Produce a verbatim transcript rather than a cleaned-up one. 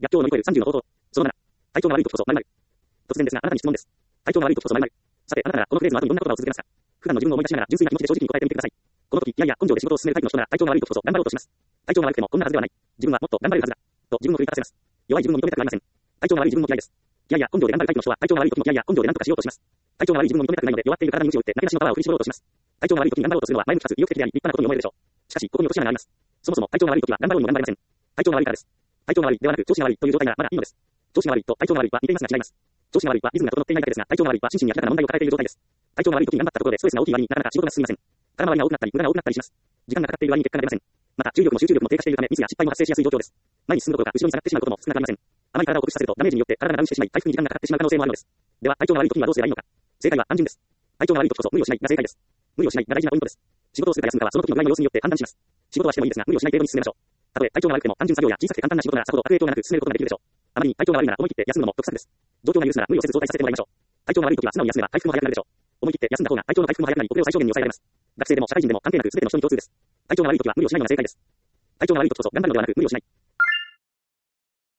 逆境を乗り越えるさんじゅうの方法。そのなな。体調が悪い時こそ〇〇。突然ですが、あなたに質問です。体調が悪い時こそ〇〇。さて、あなたならこのフレーズの後にどんな言葉を続けますか？普段の自分を思い出しながら純粋な気持ちで正直に答えてみてください。この時、いやいや、根性で仕事を進めるタイプの人なら体調が悪い時こそ頑張ろうとします。体調が悪くてもこんなはずではない。自分はもっと頑張れるはずだ。と自分を奮い立たせます。弱い自分を認めたくありません。体調が悪い自分も嫌いです。いやいや、根性で頑張るタイプの人は体調が悪い時もいやいや、根性で何とかしようとします。体調が悪い自分を認めたくないので弱っている体に鞭を打ってなけなしのパワーを振り絞ろうとします。体調が悪い時に頑張ろうとするのは前向きかつ意欲的であり立派なことに思えるでしょう。しかし、ここに落とし穴があります。そもそも体調が悪い時は頑張ろうにも頑張れません。体調が悪いからです。体調が悪いではなく調子が悪いという状態ならまだいいのです。調子が悪いと体調が悪いは似ていますが違います。調子が悪いはリズムが整っていないだけですが、体調が悪いは心身に明らかな問題を抱えている状態です。体調が悪い時に頑張ったところでストレスが大きい割になかなか仕事が進みません。空回りが多くなったり無駄が多くなったりします。時間がかかっている割に結果が出ません。また、注意力も集中力も低下しているためミスや失敗も発生しやすい状況です。前に進むことが後ろに下がってしまうことも少なくありません。あまり体を酷使させるとダメージによって体がダウンしてしまい回復に時間がかかってしまう可能性もあるのです。では、体調が悪い時にはどうすればいいのか。正解は単純です。体調が悪い時こそ無理をしないが正解です。無理をしないが大事なポイントです。仕事をするか休むかはその時の具合の様子によって判断します。仕事はしてもいいですが無理をしない程度に進めましょう。たとえ体調が悪くても単純作業や小さくて簡単な仕事ならさほど悪影響がなく進めることができるでしょう。あまりに体調が悪いなら思い切って休むのも得策です。状況が許すなら無理をせず増大させてもらいましょう。体調が悪い時は素直に休めば回復も早くなるでしょう。思い切って休んだ方が体調の回復も早くなり遅れを最小限に抑えられます。学生でも社会人でも関係なく全ての人に共通です。体調が悪い時は無理をしないのが正解です。体調が悪い時こそ頑張るのではなく無理をしない。